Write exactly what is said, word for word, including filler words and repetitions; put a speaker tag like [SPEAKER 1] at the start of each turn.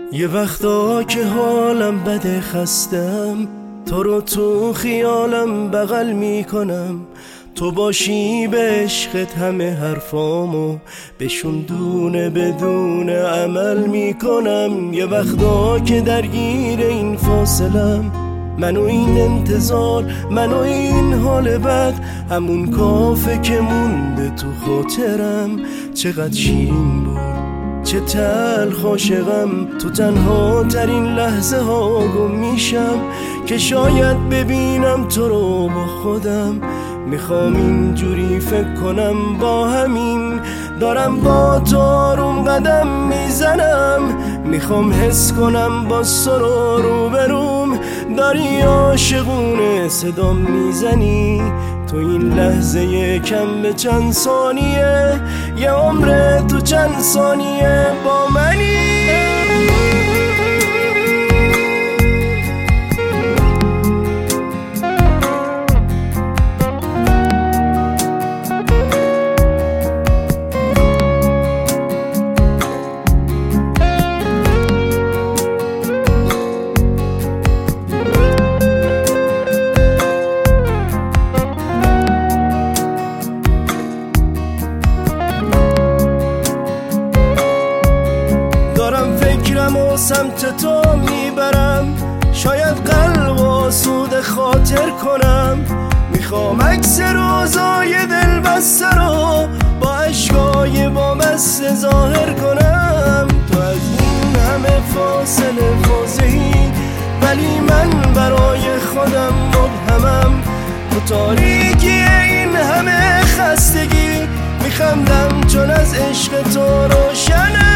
[SPEAKER 1] یه وقتا که حالم بده خستم، تو رو تو خیالم بغل میکنم. تو باشی به عشقت همه حرفامو بهشون دونه بدون عمل میکنم. یه وقتا که درگیر این فاصلم، منو این انتظار، منو این حال بد، همون کافه که مونده تو خاطرم. چقدر شیرین بود، چه تلخ عاشقم. تو تنها ترین لحظه ها گم میشم که شاید ببینم تو رو با خودم. میخوام اینجوری فکر کنم با همین، دارم با تو آروم قدم میزنم. میخوام حس کنم با سر رو بروم، داری عاشقونه صدا میزنی. تو این لحظه کم به چند ثانیه، یه عمر تو چند ثانیه با منی. فکرم و سمت تو میبرم، شاید قلب آسوده خاطر کنم. میخوام عکس روزای دل بسته رو با عشقای بامسته ظاهر کنم. تو از این همه فاصله فاضحی، ولی من برای خودم مبهمم. تو تاریکی این همه خستگی، میخندم چون از عشق تو روشنم.